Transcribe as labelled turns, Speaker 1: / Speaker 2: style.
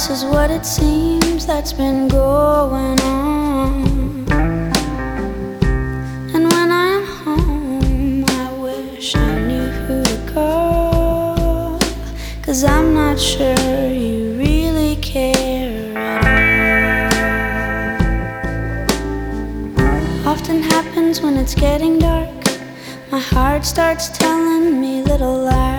Speaker 1: this is what it seems that's been going on. And when I'm home, I wish I knew who to call, 'cause I'm not sure you really care at all. Often happens when it's getting dark. My heart starts telling me little lies.